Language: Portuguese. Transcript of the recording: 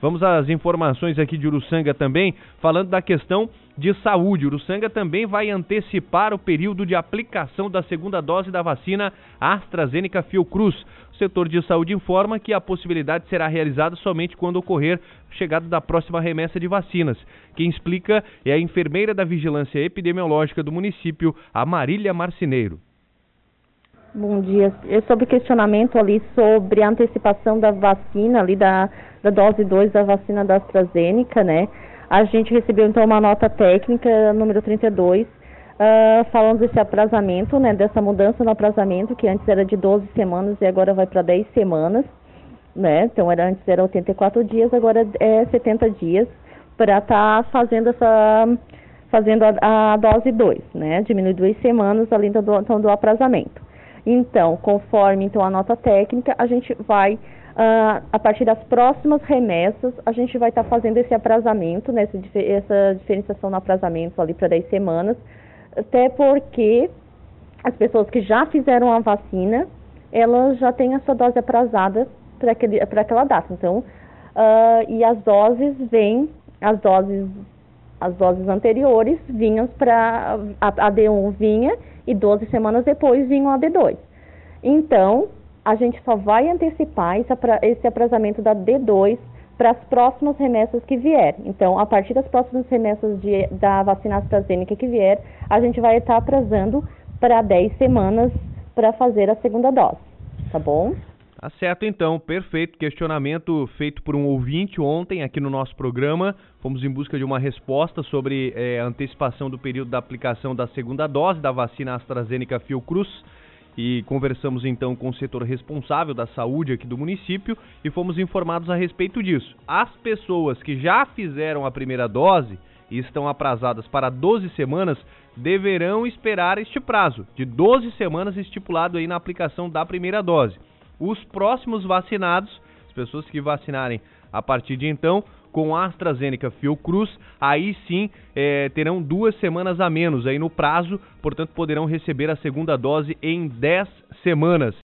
Vamos às informações aqui de Uruçanga também, falando da questão de saúde. Uruçanga também vai antecipar o período de aplicação da segunda dose da vacina AstraZeneca Fiocruz. O setor de saúde informa que a possibilidade será realizada somente quando ocorrer a chegada da próxima remessa de vacinas. Quem explica é a enfermeira da Vigilância Epidemiológica do município, a Marília Marcineiro. Bom dia. Sobre o questionamento ali sobre a antecipação da vacina ali da dose 2 da vacina da AstraZeneca, né? A gente recebeu então uma nota técnica número 32, falando desse aprazamento, né? Dessa mudança no aprazamento, que antes era de 12 semanas e agora vai para 10 semanas, né? Então antes era 84 dias, agora é 70 dias para estar fazendo a dose 2, né? Diminui 2 semanas além do aprazamento. Então, conforme a nota técnica, a gente vai, a partir das próximas remessas, a gente vai estar fazendo esse aprazamento, né, essa diferenciação no aprazamento ali para 10 semanas, até porque as pessoas que já fizeram a vacina, elas já têm a sua dose aprazada para aquela data. Então, e as doses as doses anteriores vinham para a D1 vinha e 12 semanas depois vinha a D2. Então, a gente só vai antecipar esse aprazamento da D2 para as próximas remessas que vier. Então, a partir das próximas remessas da vacina AstraZeneca que vier, a gente vai estar aprazando para 10 semanas para fazer a segunda dose, tá bom? Tá certo, então, perfeito. Questionamento feito por um ouvinte ontem aqui no nosso programa. Fomos em busca de uma resposta sobre a antecipação do período da aplicação da segunda dose da vacina AstraZeneca Fiocruz e conversamos então com o setor responsável da saúde aqui do município e fomos informados a respeito disso. As pessoas que já fizeram a primeira dose e estão aprazadas para 12 semanas deverão esperar este prazo de 12 semanas estipulado aí na aplicação da primeira dose. Os próximos vacinados, as pessoas que vacinarem a partir de então, com a AstraZeneca Fiocruz, aí sim terão 2 semanas a menos aí no prazo, portanto poderão receber a segunda dose em 10 semanas.